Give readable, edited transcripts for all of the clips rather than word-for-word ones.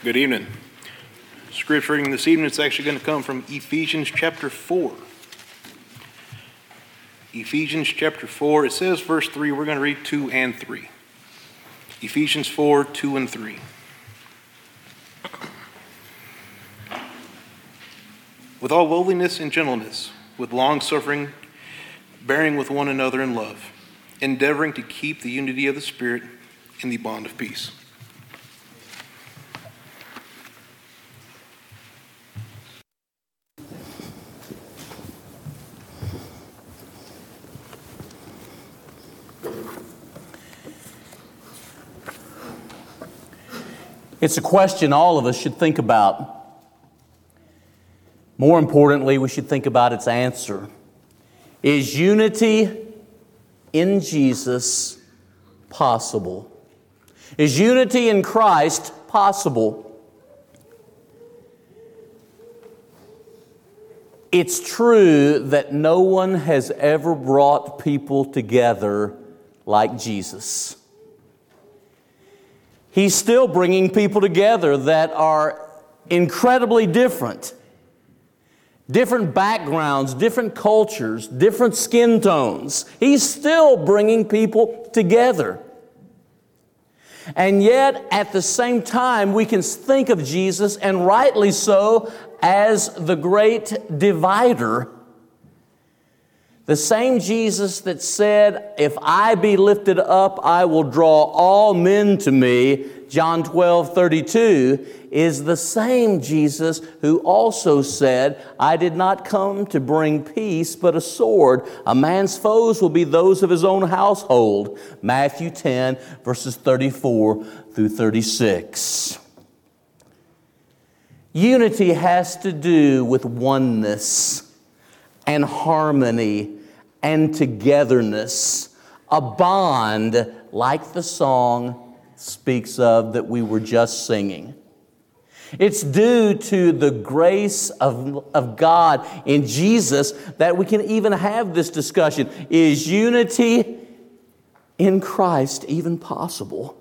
Good evening. Scripture reading this evening is actually going to come from Ephesians chapter 4. Ephesians chapter 4, it says verse 3, we're going to read 2 and 3. Ephesians 4, 2 and 3. With all lowliness and gentleness, with long suffering, bearing with one another in love, endeavoring to keep the unity of the Spirit in the bond of peace. It's a question all of us should think about. More importantly, we should think about its answer. Is unity in Jesus possible? Is unity in Christ possible? It's true that no one has ever brought people together like Jesus. He's still bringing people together that are incredibly different. Different backgrounds, different cultures, different skin tones. He's still bringing people together. And yet, at the same time, we can think of Jesus, and rightly so, as the great divider. The same Jesus that said, if I be lifted up, I will draw all men to me, John 12:32, is the same Jesus who also said, I did not come to bring peace, but a sword. A man's foes will be those of his own household. Matthew 10, verses 34 through 36. Unity has to do with oneness and harmony and togetherness, a bond like the song speaks of that we were just singing. It's due to the grace of God in Jesus that we can even have this discussion. Is unity in Christ even possible?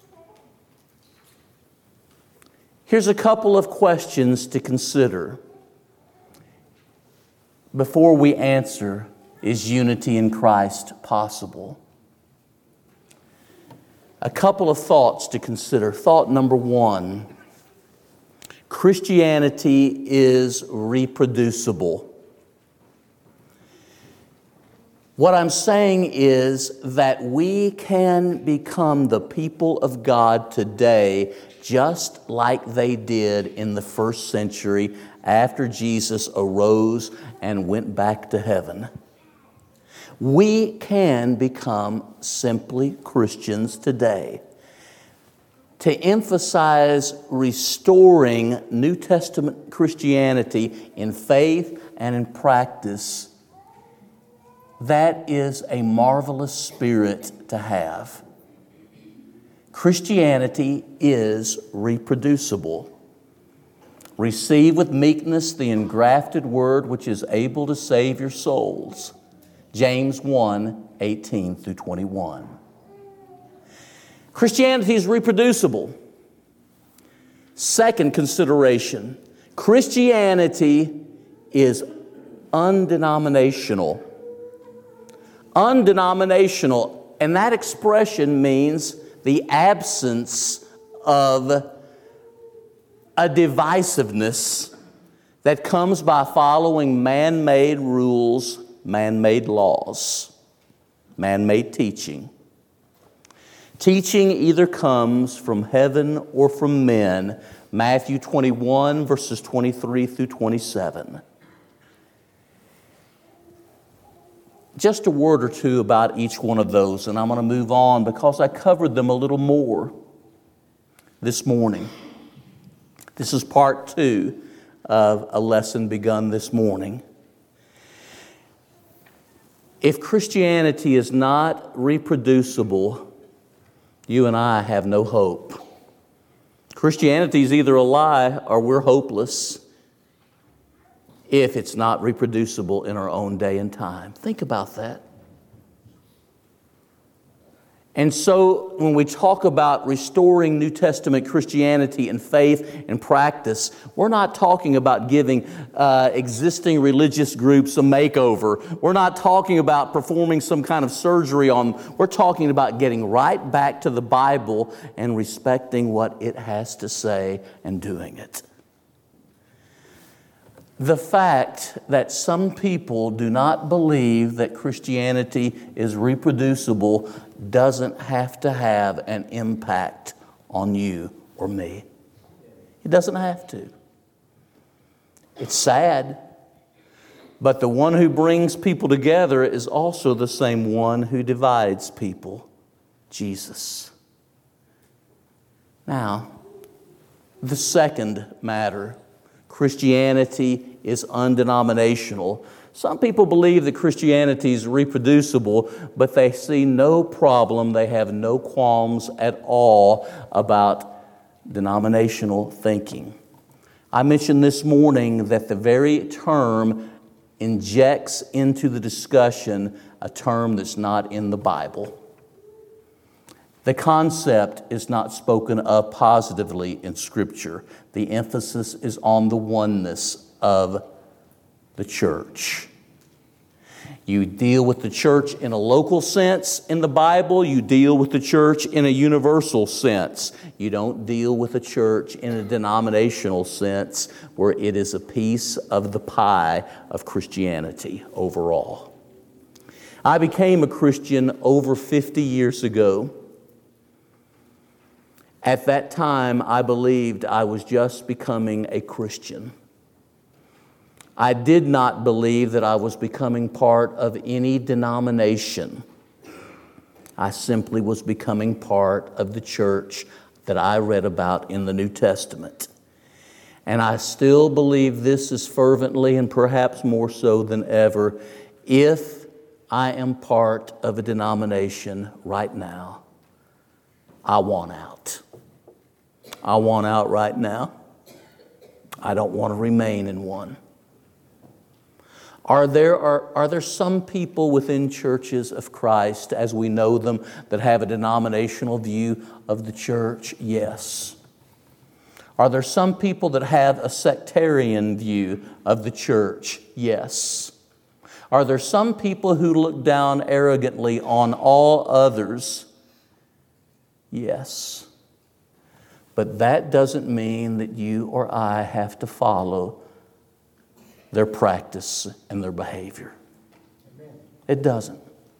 Here's a couple of questions to consider before we answer, is unity in Christ possible? A couple of thoughts to consider. Thought number one, Christianity is reproducible. What I'm saying is that we can become the people of God today just like they did in the first century after Jesus arose and went back to heaven. We can become simply Christians today. To emphasize restoring New Testament Christianity in faith and in practice, that is a marvelous spirit to have. Christianity is reproducible. Receive with meekness the engrafted word which is able to save your souls. James 1, 18 through 21. Christianity is reproducible. Second consideration, Christianity is undenominational. Undenominational, and that expression means the absence of a divisiveness that comes by following man-made rules, man-made laws, man-made teaching. Teaching either comes from heaven or from men. Matthew 21, verses 23 through 27. Just a word or two about each one of those, and I'm going to move on because I covered them a little more this morning. This is part 2 of a lesson begun this morning. If Christianity is not reproducible, you and I have no hope. Christianity is either a lie or we're hopeless if it's not reproducible in our own day and time. Think about that. And so when we talk about restoring New Testament Christianity and faith and practice, we're not talking about giving existing religious groups a makeover. We're not talking about performing some kind of surgery on them. We're talking about getting right back to the Bible and respecting what it has to say and doing it. The fact that some people do not believe that Christianity is reproducible doesn't have to have an impact on you or me. It doesn't have to. It's sad, but the one who brings people together is also the same one who divides people, Jesus. Now, the second matter. Christianity is undenominational. Some people believe that Christianity is reproducible, but they see no problem, they have no qualms at all about denominational thinking. I mentioned this morning that the very term injects into the discussion a term that's not in the Bible. The concept is not spoken of positively in Scripture. The emphasis is on the oneness of the church. You deal with the church in a local sense in the Bible. You deal with the church in a universal sense. You don't deal with the church in a denominational sense where it is a piece of the pie of Christianity overall. I became a Christian over 50 years ago. At that time, I believed I was just becoming a Christian. I did not believe that I was becoming part of any denomination. I simply was becoming part of the church that I read about in the New Testament. And I still believe this as fervently and perhaps more so than ever. If I am part of a denomination right now, I want out. I want out right now. I don't want to remain in one. Are there some people within churches of Christ, as we know them, that have a denominational view of the church? Yes. Are there some people that have a sectarian view of the church? Yes. Are there some people who look down arrogantly on all others? Yes. But that doesn't mean that you or I have to follow their practice and their behavior. Amen. It doesn't.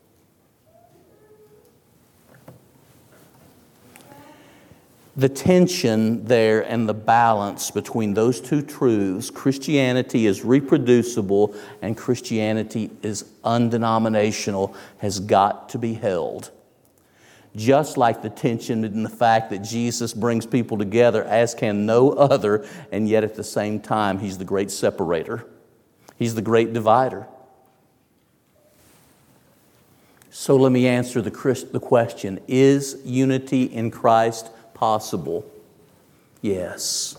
The tension there and the balance between those two truths, Christianity is reproducible and Christianity is undenominational, has got to be held. Just like the tension in the fact that Jesus brings people together as can no other, and yet at the same time, He's the great separator. He's the great divider. So let me answer the question, is unity in Christ possible? Yes.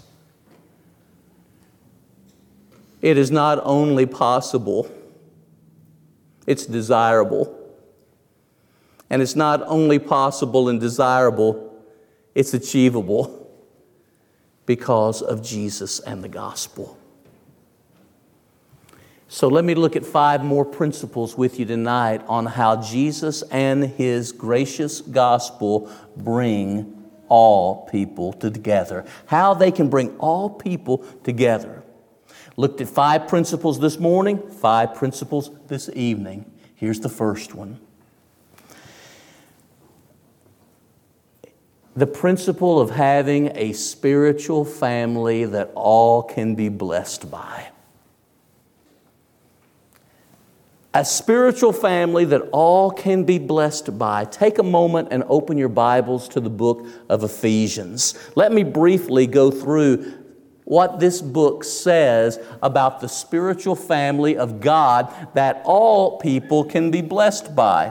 It is not only possible, it's desirable. And it's not only possible and desirable, it's achievable because of Jesus and the gospel. So let me look at 5 more principles with you tonight on how Jesus and His gracious gospel bring all people together. How they can bring all people together. Looked at 5 principles this morning, 5 principles this evening. Here's the first one. The principle of having a spiritual family that all can be blessed by. A spiritual family that all can be blessed by. Take a moment and open your Bibles to the book of Ephesians. Let me briefly go through what this book says about the spiritual family of God that all people can be blessed by.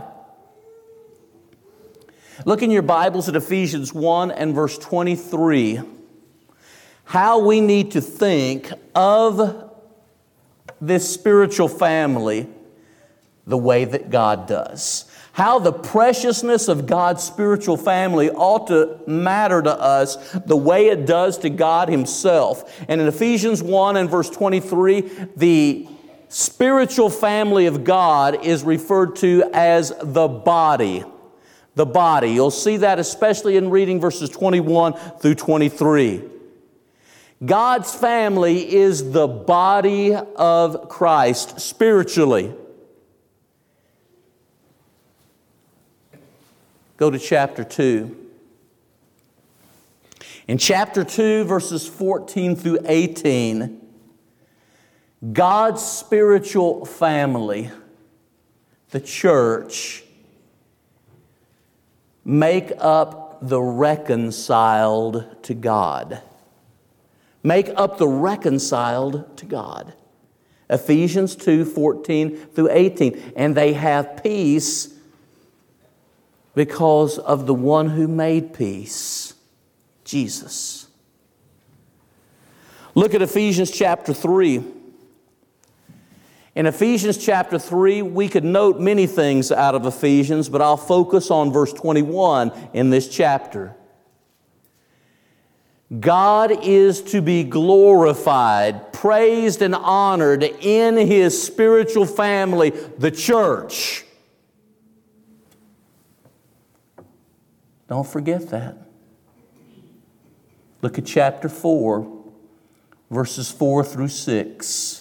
Look in your Bibles at Ephesians 1 and verse 23. How we need to think of this spiritual family the way that God does. how the preciousness of God's spiritual family ought to matter to us the way it does to God Himself. And in Ephesians 1 and verse 23, the spiritual family of God is referred to as the body. The body. You'll see that especially in reading verses 21 through 23. God's family is the body of Christ spiritually. Go to chapter 2. In chapter 2, verses 14 through 18, God's spiritual family, the church, make up the reconciled to God. Make up the reconciled to God. Ephesians 2, 14 through 18. And they have peace because of the one who made peace, Jesus. Look at Ephesians chapter 3. In Ephesians chapter 3, we could note many things out of Ephesians, but I'll focus on verse 21 in this chapter. God is to be glorified, praised, and honored in His spiritual family, the church. Don't forget that. Look at chapter 4, verses 4 through 6.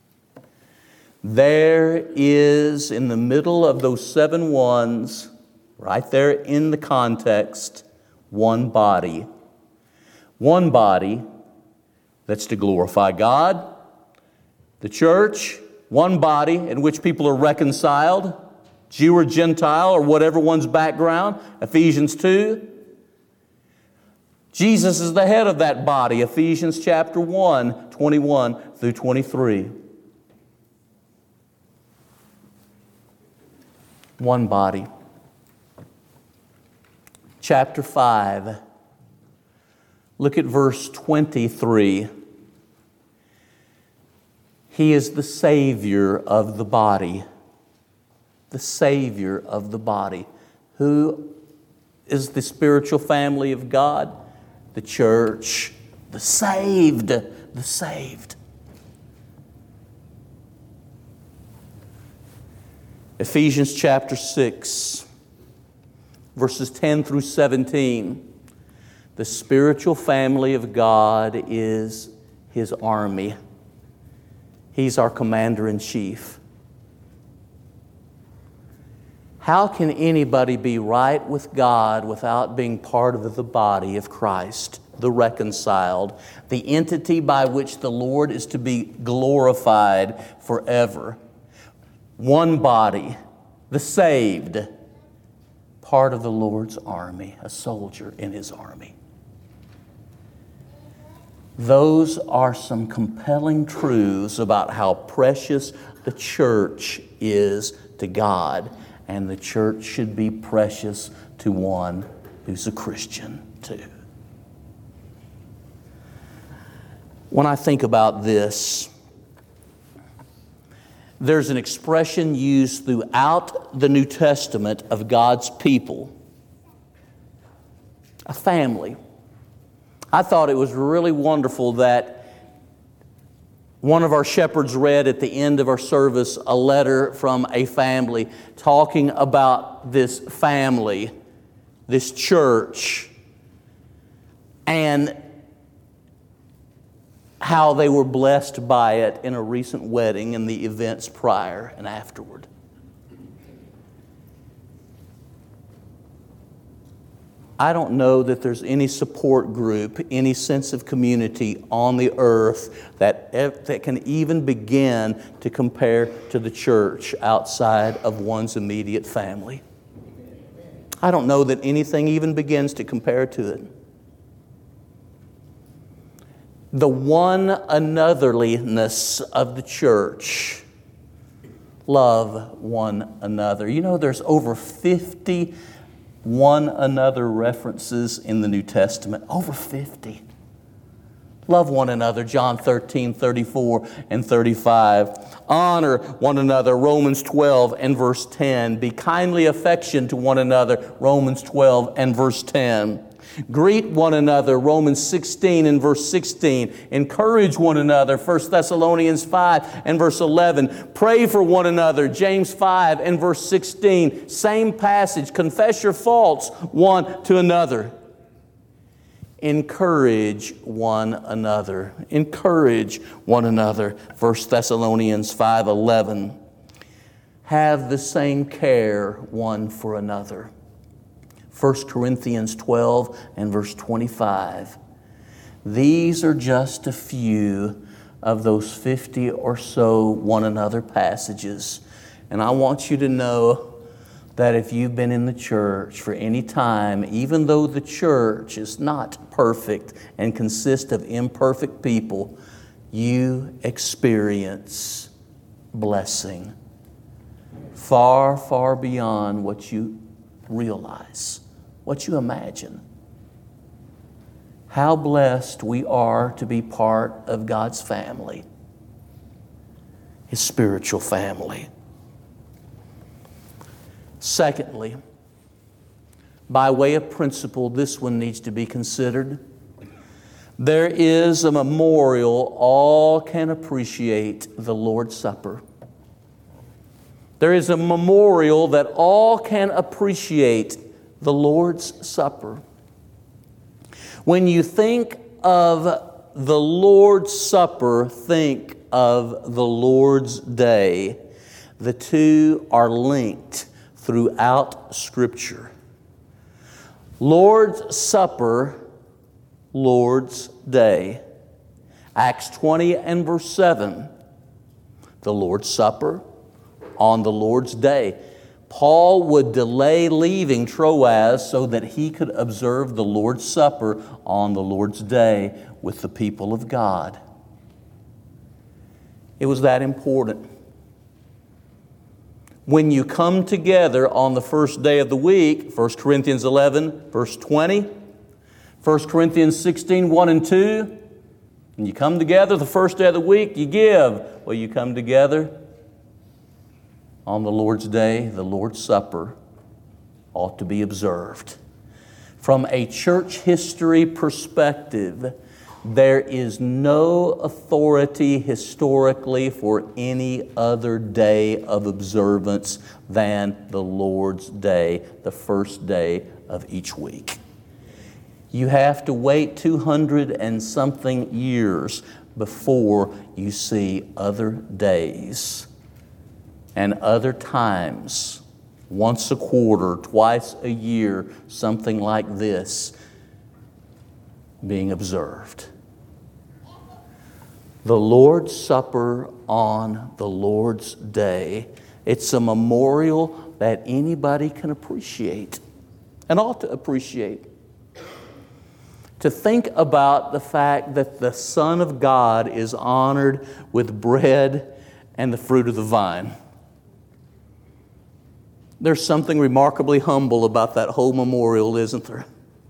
There is, in the middle of those 7 ones, right there in the context, one body. One body that's to glorify God. The church, one body in which people are reconciled, Jew or Gentile or whatever one's background, Ephesians 2. Jesus is the head of that body, Ephesians chapter 1, 21 through 23. One body. Chapter 5. Look at verse 23. He is the Savior of the body. The Savior of the body. Who is the spiritual family of God? The church. The saved. The saved. Ephesians chapter 6, verses 10 through 17. The spiritual family of God is His army. He's our commander-in-chief. How can anybody be right with God without being part of the body of Christ, the reconciled, the entity by which the Lord is to be glorified forever? One body, the saved, part of the Lord's army, a soldier in His army. Those are some compelling truths about how precious the church is to God, and the church should be precious to one who's a Christian too. When I think about this, there's an expression used throughout the New Testament of God's people. A family. I thought it was really wonderful that one of our shepherds read at the end of our service a letter from a family talking about this family, this church, and how they were blessed by it in a recent wedding and the events prior and afterward. I don't know that there's any support group, any sense of community on the earth that can even begin to compare to the church outside of one's immediate family. I don't know that anything even begins to compare to it. The one anotherliness of the church. Love one another. You know, there's over 50 one another references in the New Testament. Over 50. Love one another. John 13, 34 and 35. Honor one another, Romans 12 and verse 10. Be kindly affectioned to one another, Romans 12 and verse 10. Greet one another, Romans 16 and verse 16. Encourage one another, 1 Thessalonians 5 and verse 11. Pray for one another, James 5 and verse 16. Same passage, confess your faults one to another. Encourage one another. Encourage one another, 1 Thessalonians 5:11. Have the same care one for another. 1 Corinthians 12 and verse 25. These are just a few of those 50 or so one another passages. And I want you to know that if you've been in the church for any time, even though the church is not perfect and consists of imperfect people, you experience blessing far, far beyond what you realize, what you imagine. How blessed we are to be part of God's family, His spiritual family. Secondly, by way of principle, this one needs to be considered. There is a memorial all can appreciate, the Lord's Supper. There is a memorial that all can appreciate, the Lord's Supper. When you think of the Lord's Supper, think of the Lord's Day. The two are linked throughout Scripture. Lord's Supper, Lord's Day. Acts 20 and verse 7. The Lord's Supper on the Lord's Day. Paul would delay leaving Troas so that he could observe the Lord's Supper on the Lord's Day with the people of God. It was that important. When you come together on the first day of the week, 1 Corinthians 11, verse 20, 1 Corinthians 16, 1 and 2, when you come together the first day of the week, you give. Well, you come together on the Lord's Day, the Lord's Supper ought to be observed. From a church history perspective, there is no authority historically for any other day of observance than the Lord's Day, the first day of each week. You have to wait 200 and something years before you see other days and other times, once a quarter, twice a year, something like this being observed. The Lord's Supper on the Lord's Day, it's a memorial that anybody can appreciate and ought to appreciate. To think about the fact that the Son of God is honored with bread and the fruit of the vine. There's something remarkably humble about that whole memorial, isn't there?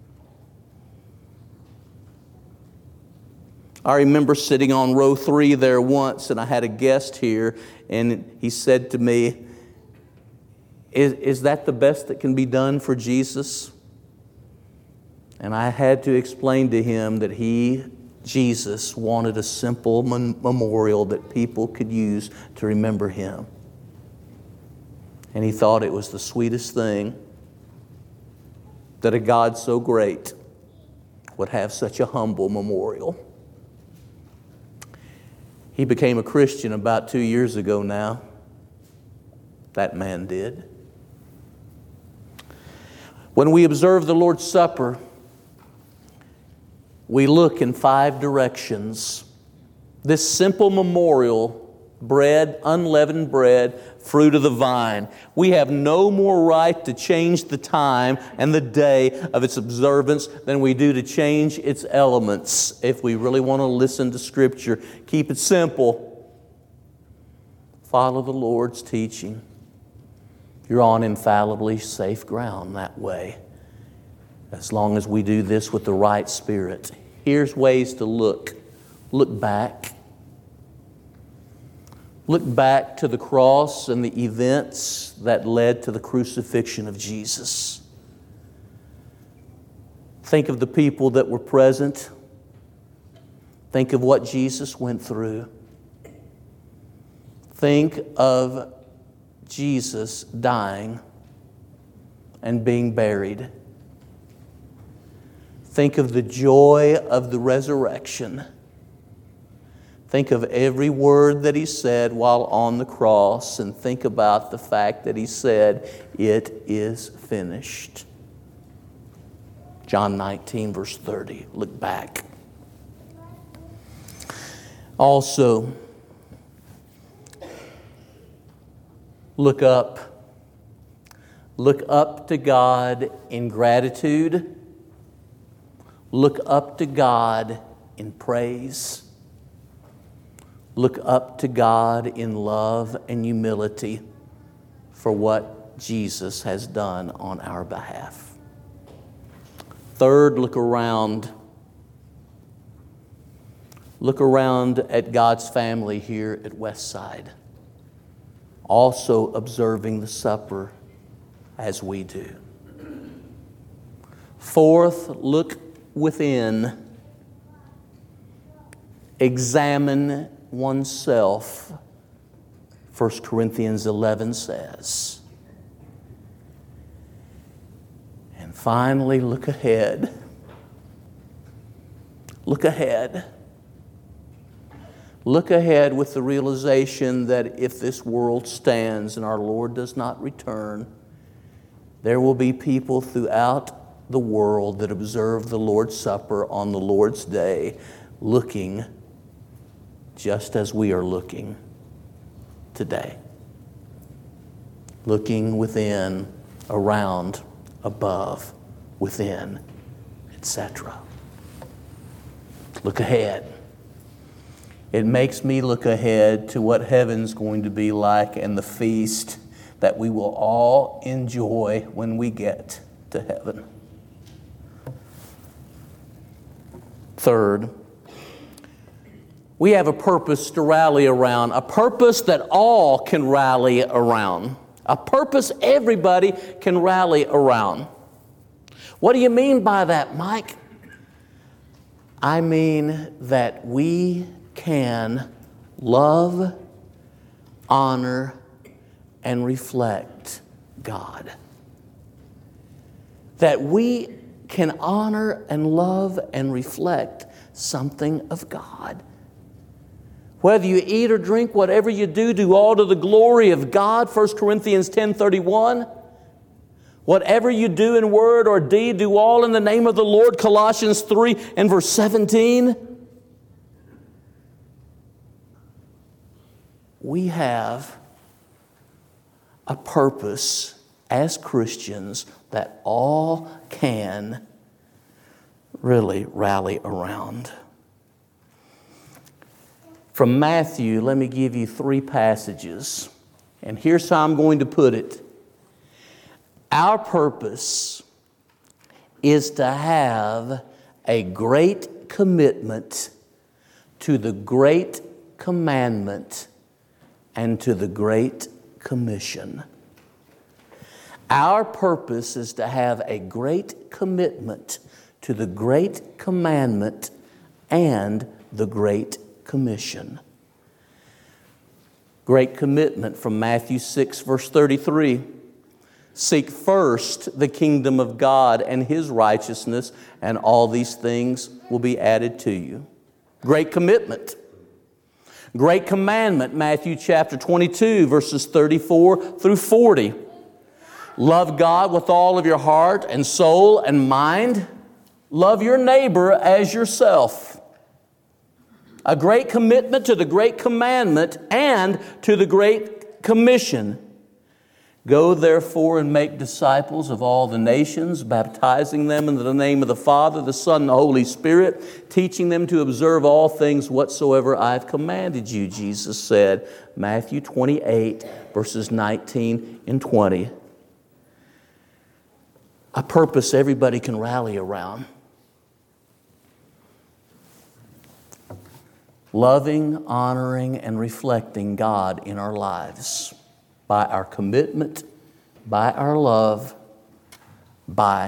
I remember sitting on row 3 there once, and I had a guest here, and he said to me, is that the best that can be done for Jesus? And I had to explain to him that Jesus, wanted a simple memorial that people could use to remember Him. And he thought it was the sweetest thing that a God so great would have such a humble memorial. He became a Christian about 2 years ago now. That man did. When we observe the Lord's Supper, we look in 5 directions. This simple memorial, bread, unleavened bread, fruit of the vine. We have no more right to change the time and the day of its observance than we do to change its elements. If we really want to listen to Scripture, keep it simple. Follow the Lord's teaching. You're on infallibly safe ground that way, as long as we do this with the right spirit. Here's ways to look. Look back. Look back to the cross and the events that led to the crucifixion of Jesus. Think of the people that were present. Think of what Jesus went through. Think of Jesus dying and being buried. Think of the joy of the resurrection. Think of every word that He said while on the cross, and think about the fact that He said, "It is finished." John 19, verse 30. Look back. Also, look up. Look up to God in gratitude. Look up to God in praise. Look up to God in love and humility for what Jesus has done on our behalf. Third, look around. Look around at God's family here at Westside, also observing the supper as we do. Fourth, look within. Examine oneself, 1 Corinthians 11 says. And finally, look ahead. Look ahead. Look ahead with the realization that if this world stands and our Lord does not return, there will be people throughout the world that observe the Lord's Supper on the Lord's Day, looking just as we are looking today. Looking within, around, above, within, etc. Look ahead. It makes me look ahead to what heaven's going to be like and the feast that we will all enjoy when we get to heaven. Third, we have a purpose to rally around, a purpose that all can rally around, a purpose everybody can rally around. What do you mean by that, Mike? I mean that we can love, honor, and reflect God. That we can honor and love and reflect something of God. Whether you eat or drink, whatever you do, do all to the glory of God, 1 Corinthians 10:31. Whatever you do in word or deed, do all in the name of the Lord, Colossians 3 and verse 17. We have a purpose as Christians that all can really rally around. From Matthew, let me give you 3 passages. And here's how I'm going to put it. Our purpose is to have a great commitment to the great commandment and to the great commission. Our purpose is to have a great commitment to the great commandment and the great commission. Great commitment from Matthew 6, verse 33. Seek first the kingdom of God and His righteousness, and all these things will be added to you. Great commitment. Great commandment, Matthew chapter 22, verses 34 through 40. Love God with all of your heart and soul and mind. Love your neighbor as yourself. A great commitment to the great commandment and to the great commission. Go therefore and make disciples of all the nations, baptizing them in the name of the Father, the Son, and the Holy Spirit, teaching them to observe all things whatsoever I've commanded you, Jesus said. Matthew 28, verses 19 and 20. A purpose everybody can rally around. loving, honoring, and reflecting God in our lives by our commitment, by our love, by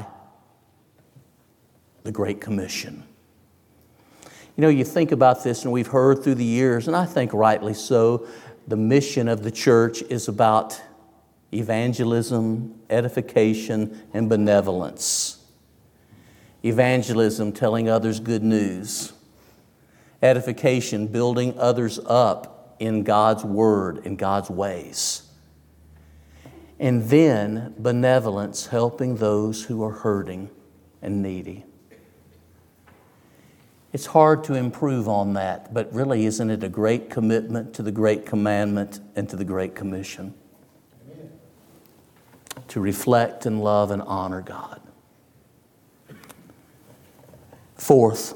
the Great Commission. You know, you think about this, and we've heard through the years, and I think rightly so, the mission of the church is about evangelism, edification, and benevolence. Evangelism, telling others good news. Edification, building others up in God's Word, in God's ways. And then benevolence, helping those who are hurting and needy. It's hard to improve on that, but really isn't it a great commitment to the Great Commandment and to the Great Commission? Amen. To reflect and love and honor God. Fourth,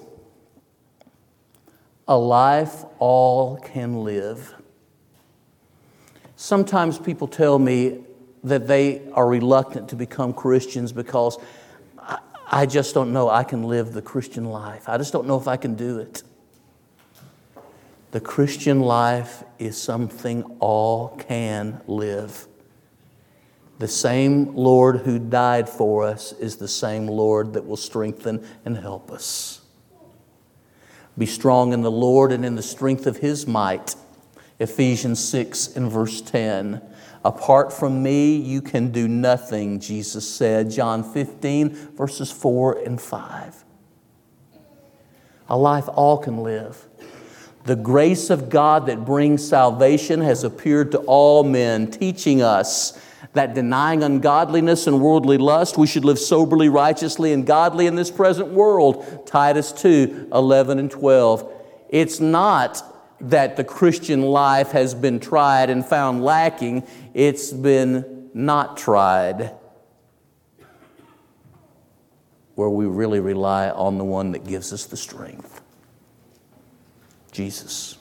a life all can live. Sometimes people tell me that they are reluctant to become Christians because I just don't know I can live the Christian life. I just don't know if I can do it. The Christian life is something all can live. The same Lord who died for us is the same Lord that will strengthen and help us. Be strong in the Lord and in the strength of His might. Ephesians 6 and verse 10. Apart from me, you can do nothing, Jesus said. John 15, verses 4 and 5. A life all can live. The grace of God that brings salvation has appeared to all men, teaching us that denying ungodliness and worldly lust, we should live soberly, righteously, and godly in this present world. Titus 2, 11 and 12. It's not that the Christian life has been tried and found lacking. It's been not tried, where we really rely on the one that gives us the strength. Jesus.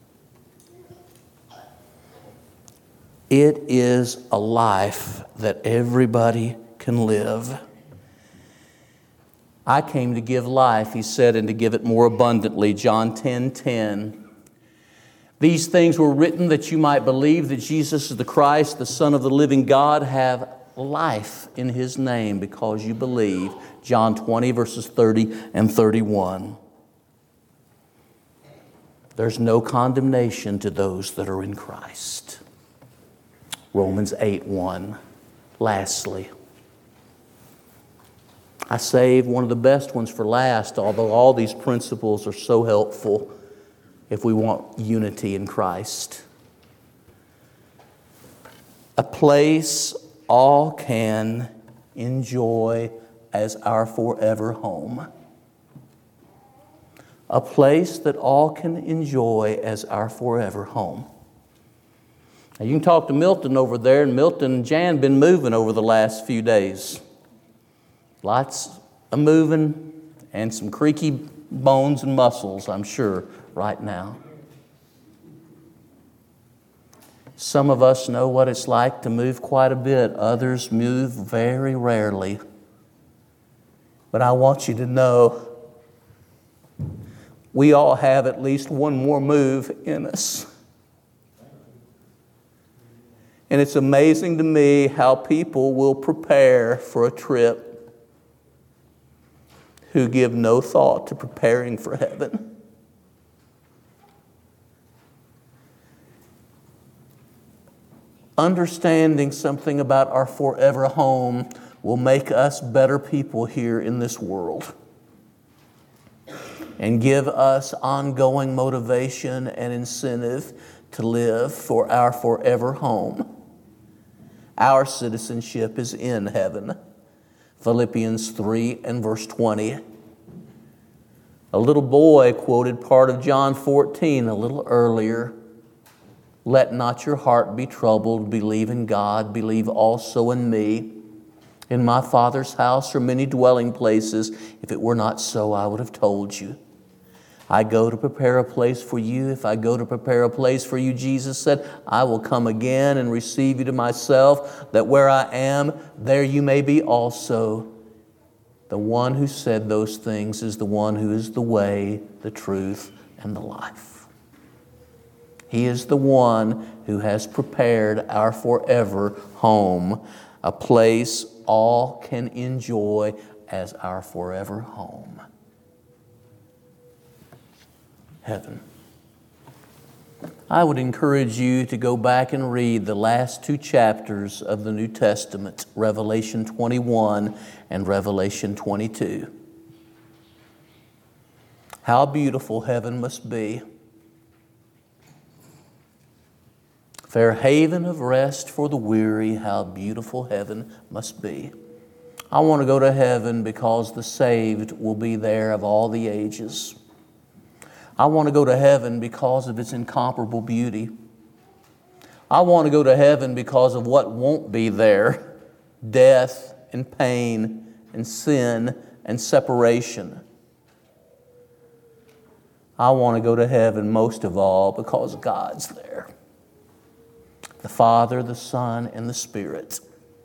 It is a life that everybody can live. I came to give life, He said, and to give it more abundantly. John 10:10. These things were written that you might believe that Jesus is the Christ, the Son of the living God, have life in His name because you believe. John 20, verses 30 and 31. There's no condemnation to those that are in Christ. Romans 8:1. Lastly, I saved one of the best ones for last, although all these principles are so helpful if we want unity in Christ. A place all can enjoy as our forever home. A place that all can enjoy as our forever home. Now you can talk to Milton over there, and Milton and Jan been moving over the last few days. Lots of moving and some creaky bones and muscles, I'm sure, right now. Some of us know what it's like to move quite a bit. Others move very rarely. But I want you to know we all have at least one more move in us. And it's amazing to me how people will prepare for a trip who give no thought to preparing for heaven. Understanding something about our forever home will make us better people here in this world and give us ongoing motivation and incentive to live for our forever home. Our citizenship is in heaven. Philippians 3 and verse 20. A little boy quoted part of John 14 a little earlier. Let not your heart be troubled. Believe in God. Believe also in me. In my Father's house are many dwelling places. If it were not so, I would have told you. I go to prepare a place for you. If I go to prepare a place for you, Jesus said, I will come again and receive you to myself, that where I am, there you may be also. The one who said those things is the one who is the way, the truth, and the life. He is the one who has prepared our forever home, a place all can enjoy as our forever home. Heaven. I would encourage you to go back and read the last 2 chapters of the New Testament, Revelation 21 and Revelation 22. How beautiful heaven must be. Fair haven of rest for the weary, how beautiful heaven must be. I want to go to heaven because the saved will be there of all the ages. I want to go to heaven because of its incomparable beauty. I want to go to heaven because of what won't be there: death and pain and sin and separation. I want to go to heaven most of all because God's there. The Father, the Son, and the Spirit.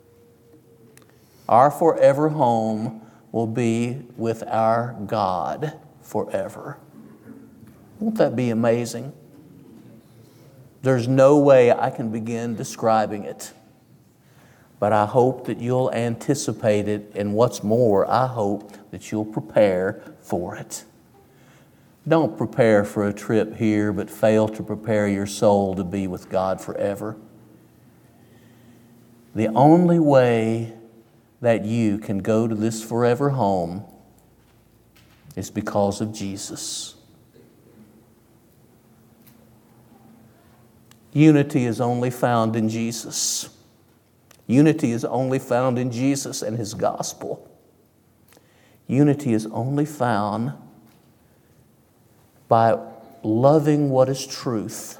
Our forever home will be with our God forever. Won't that be amazing? There's no way I can begin describing it. But I hope that you'll anticipate it, and what's more, I hope that you'll prepare for it. Don't prepare for a trip here, but fail to prepare your soul to be with God forever. The only way that you can go to this forever home is because of Jesus. Unity is only found in Jesus. Unity is only found in Jesus and His gospel. Unity is only found by loving what is truth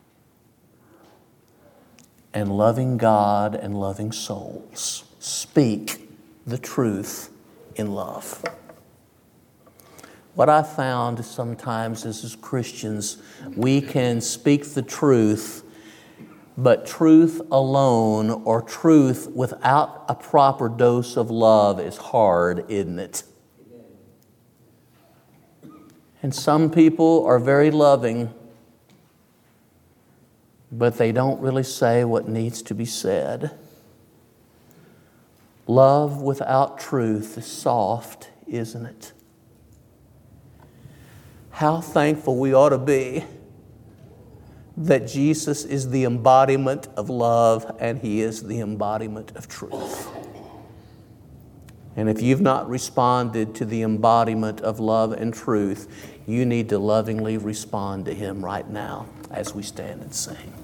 and loving God and loving souls. Speak the truth in love. What I found sometimes is, as Christians, we can speak the truth, but truth alone or truth without a proper dose of love is hard, isn't it? And some people are very loving, but they don't really say what needs to be said. Love without truth is soft, isn't it? How thankful we ought to be that Jesus is the embodiment of love and He is the embodiment of truth. And if you've not responded to the embodiment of love and truth, you need to lovingly respond to Him right now as we stand and sing.